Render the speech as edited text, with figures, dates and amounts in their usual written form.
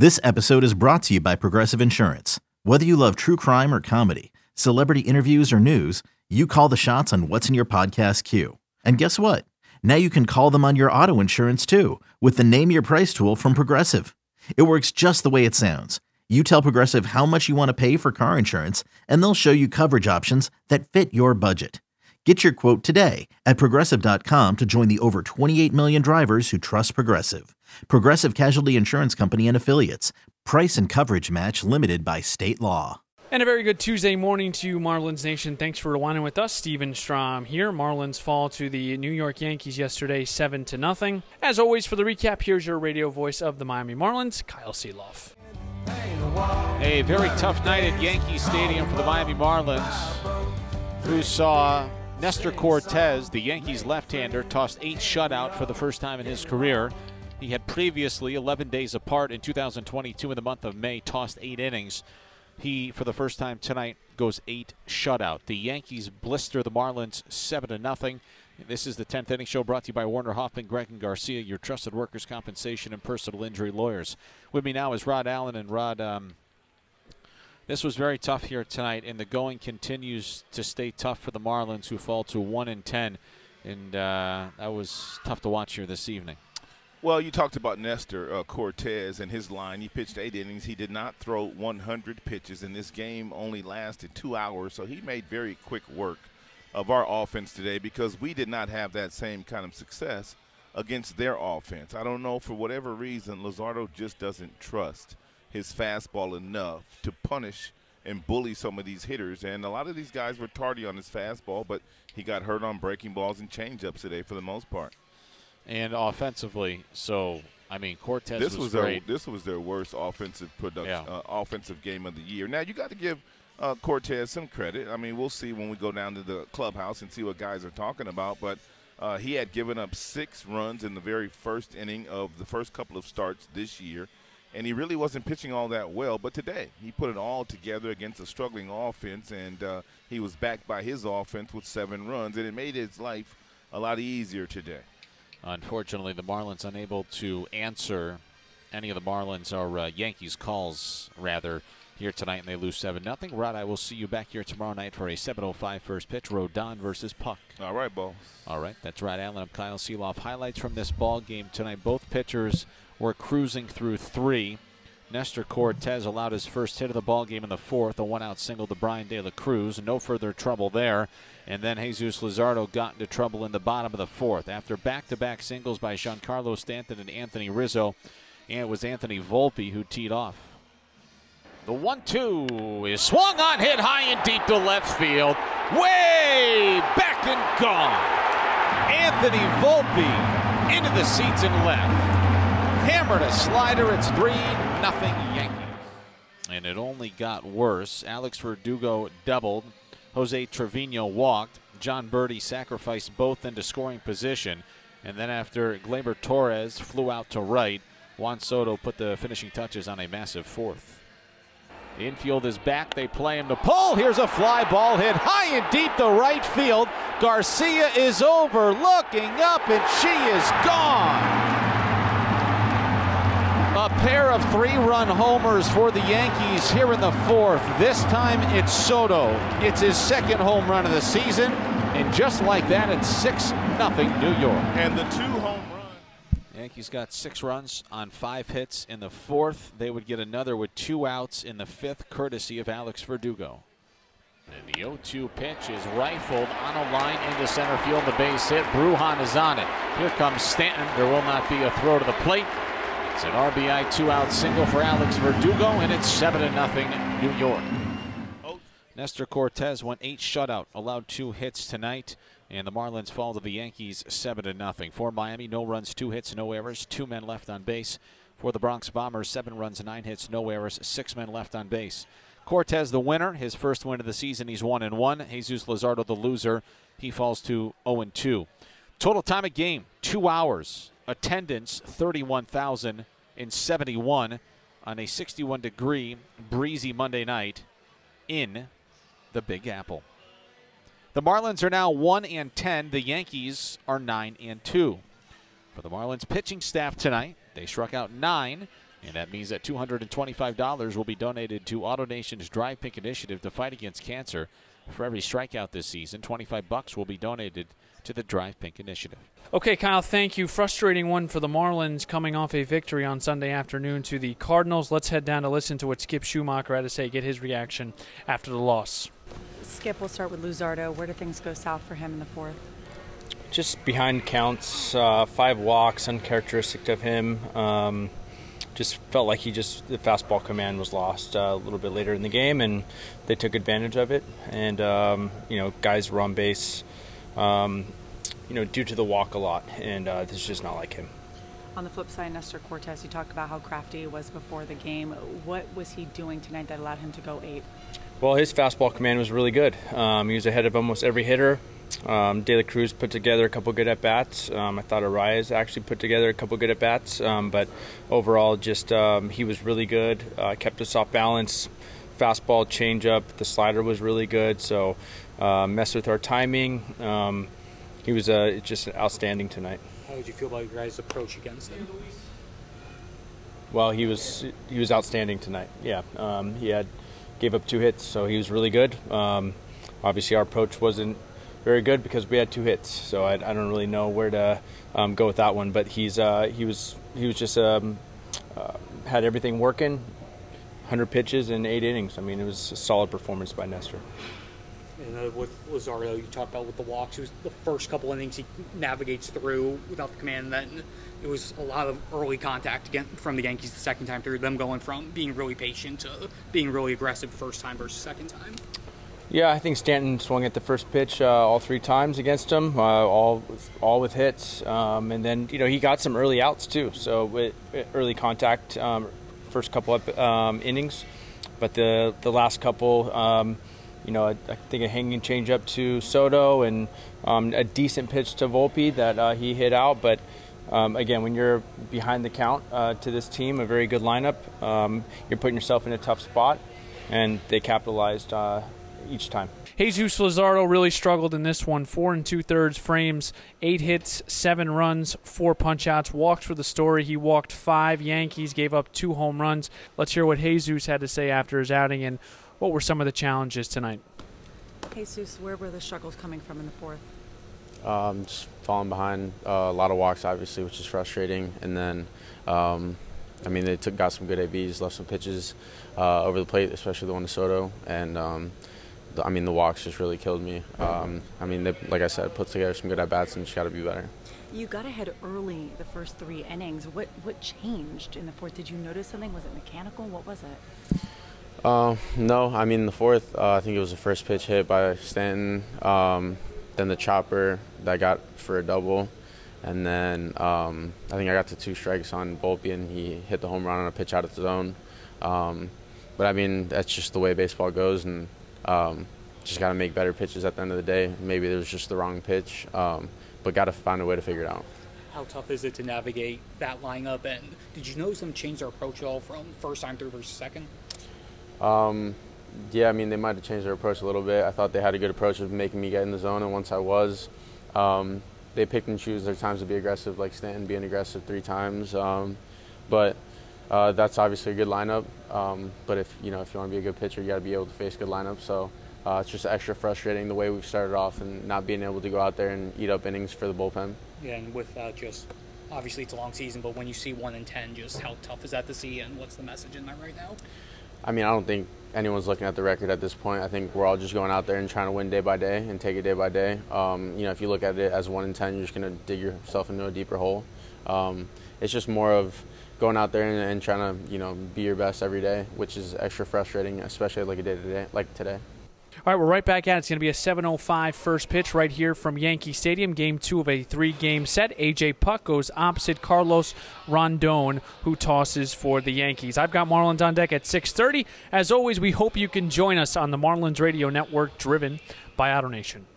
This episode is brought to you by Progressive Insurance. Whether you love true crime or comedy, celebrity interviews or news, you call the shots on what's in your podcast queue. And guess what? Now you can call them on your auto insurance too with the Name Your Price tool from Progressive. It works just the way it sounds. You tell Progressive how much you want to pay for car insurance, and they'll show you coverage options that fit your budget. Get your quote today at Progressive.com to join the over 28 million drivers who trust Progressive. Progressive Casualty Insurance Company and Affiliates. Price and coverage match limited by state law. And a very good Tuesday morning to you, Marlins Nation. Thanks for rewinding with us. Steven Strom here. Marlins fall to the New York Yankees yesterday 7-0. As always, for the recap, here's your radio voice of the Miami Marlins, Kyle Seeloff. A very tough night at Yankee Stadium for the Miami Marlins, who saw Nestor Cortes, the Yankees left-hander, tossed 8 shutout for the first time in his career. He had previously, 11 days apart in 2022 in the month of May, tossed 8 innings. He, for the first time tonight, goes 8 shutout. The Yankees blister the Marlins 7-0. This is the 10th inning show brought to you by Warner Hoffman, Greg and Garcia, your trusted workers' compensation and personal injury lawyers. With me now is Rod Allen. And Rod, this was very tough here tonight, and the going continues to stay tough for the Marlins, who fall to 1-10. And that was tough to watch here this evening. Well, you talked about Nestor Cortes and his line. He pitched 8 innings. He did not throw 100 pitches, and this game only lasted 2 hours, so he made very quick work of our offense today because we did not have that same kind of success against their offense. I don't know, for whatever reason, Luzardo just doesn't trust his fastball enough to punish and bully some of these hitters, and a lot of these guys were tardy on his fastball, but he got hurt on breaking balls and changeups today for the most part. And offensively, so I mean, Cortes was great. This was their worst offensive production, offensive game of the year. Now you got to give Cortes some credit. I mean, we'll see when we go down to the clubhouse and see what guys are talking about. But he had given up 6 runs in the very first inning of the first couple of starts this year, and he really wasn't pitching all that well. But today he put it all together against a struggling offense, and he was backed by his offense with 7 runs, and it made his life a lot easier today. Unfortunately, the Marlins unable to answer any of the Marlins or Yankees calls, rather, here tonight, and they lose 7-0. Rod, I will see you back here tomorrow night for a 7:05 first pitch, Rodon versus Puck. All right, boss. All right, that's Rod Allen. I'm Kyle Seeloff. Highlights from this ball game tonight. Both pitchers were cruising through 3. Nestor Cortes allowed his first hit of the ball game in the 4th, a 1-out single to Brian De La Cruz. No further trouble there. And then Jesus Luzardo got into trouble in the bottom of the 4th. After back-to-back singles by Giancarlo Stanton and Anthony Rizzo, and it was Anthony Volpe who teed off. The 1-2 is swung on, hit high and deep to left field. Way back and gone. Anthony Volpe into the seats and left. Hammered a slider. It's 3-0 Yankees. And it only got worse. Alex Verdugo doubled. Jose Trevino walked. John Birdie sacrificed both into scoring position. And then after Gleyber Torres flew out to right, Juan Soto put the finishing touches on a massive 4th. The infield is back. They play him to pull. Here's a fly ball hit high and deep to right field. Garcia is over, looking up, and she is gone. A pair of 3-run homers for the Yankees here in the 4th. This time it's Soto. It's his 2nd home run of the season. And just like that, it's 6-0 New York. And the 2 home runs. Yankees got 6 runs on 5 hits in the 4th. They would get another with 2 outs in the 5th, courtesy of Alex Verdugo. And the 0-2 pitch is rifled on a line into center field. The base hit. Brujan is on it. Here comes Stanton. There will not be a throw to the plate. It's an RBI 2-out single for Alex Verdugo, and it's 7-0 New York. Nestor Cortes went 8 shutout, allowed 2 hits tonight, and the Marlins fall to the Yankees 7-0. For Miami, no runs, 2 hits, no errors, 2 men left on base. For the Bronx Bombers, 7 runs, 9 hits, no errors, 6 men left on base. Cortes the winner, his first win of the season. He's 1-1. Jesus Luzardo the loser. He falls to 0-2. Total time of game, 2 hours. Attendance, 31,071 on a 61-degree breezy Monday night in the Big Apple. The Marlins are now 1-10. The Yankees are 9-2. For the Marlins pitching staff tonight, they struck out 9. And that means that $225 will be donated to AutoNation's Drive Pink initiative to fight against cancer. For every strikeout this season, $25 will be donated to the Drive Pink initiative. Okay, Kyle, thank you. Frustrating one for the Marlins coming off a victory on Sunday afternoon to the Cardinals. Let's head down to listen to what Skip Schumacher had to say, get his reaction after the loss. Skip, we'll start with Luzardo. Where do things go south for him in the fourth? Just behind counts, 5 walks, uncharacteristic of him. Just felt like the fastball command was lost a little bit later in the game, and they took advantage of it. And, guys were on base, due to the walk a lot, and this is just not like him. On the flip side, Nestor Cortes, you talked about how crafty he was before the game. What was he doing tonight that allowed him to go 8? Well, his fastball command was really good. He was ahead of almost every hitter. De La Cruz put together a couple good at-bats. I thought Arias actually put together a couple good at-bats. But overall, he was really good. Kept us off balance. Fastball, changeup. The slider was really good. So messed with our timing. He was just outstanding tonight. How did you feel about your guys' approach against him? Well, he was outstanding tonight. Yeah, gave up 2 hits, so he was really good. Obviously, our approach wasn't very good because we had 2 hits, so I don't really know where to go with that one. But he was just had everything working. 100 pitches in 8 innings. I mean, it was a solid performance by Nestor. And with Luzardo, you talked about with the walks. It was the first couple innings he navigates through without the command. Then it was a lot of early contact again from the Yankees the second time through, them going from being really patient to being really aggressive first time versus second time. Yeah, I think Stanton swung at the first pitch all 3 times against him, all with hits. And then, he got some early outs too. So with early contact, first couple of innings. But the last couple, I think a hanging changeup to Soto and a decent pitch to Volpe that he hit out. But again, when you're behind the count to this team, a very good lineup, you're putting yourself in a tough spot, and they capitalized each time. Jesus Luzardo really struggled in this one. 4 2/3 frames, 8 hits, 7 runs, 4 punch-outs. Walked for the story. He walked 5 Yankees, gave up 2 home runs. Let's hear what Jesus had to say after his outing and what were some of the challenges tonight. Jesus, where were the struggles coming from in the fourth? Just falling behind, a lot of walks, obviously, which is frustrating. And then, they got some good ABs, left some pitches over the plate, especially the one to Soto. And, the walks just really killed me. They, like I said, put together some good at-bats and just got to be better. You got ahead early the first 3 innings. What changed in the fourth? Did you notice something? Was it mechanical? What was it? No, in the fourth, I think it was the first pitch hit by Stanton, then the chopper that I got for a double, and then I think I got to 2 strikes on Volpe, and he hit the home run on a pitch out of the zone. But that's just the way baseball goes, and just got to make better pitches at the end of the day. Maybe it was just the wrong pitch, but got to find a way to figure it out. How tough is it to navigate that lineup, and did you notice them change their approach at all from first time through versus second? They might have changed their approach a little bit. I thought they had a good approach of making me get in the zone, and once I was, they picked and choose their times to be aggressive, like Stanton being aggressive 3 times. But that's obviously a good lineup. But if you want to be a good pitcher, you got to be able to face good lineups. So it's just extra frustrating the way we've started off and not being able to go out there and eat up innings for the bullpen. Yeah, and with obviously it's a long season, but when you see 1-10, just how tough is that to see, and what's the message in that right now? I don't think anyone's looking at the record at this point. I think we're all just going out there and trying to win day by day and take it day by day. If you look at it as 1-10, you're just going to dig yourself into a deeper hole. It's just more of going out there and trying to, be your best every day, which is extra frustrating, especially like a day today, like today. All right, we're right back at it. It's going to be a 7:05 first pitch right here from Yankee Stadium. Game 2 of a 3-game set. A.J. Puck goes opposite Carlos Rondon, who tosses for the Yankees. I've got Marlins on deck at 6:30. As always, we hope you can join us on the Marlins Radio Network, driven by AutoNation.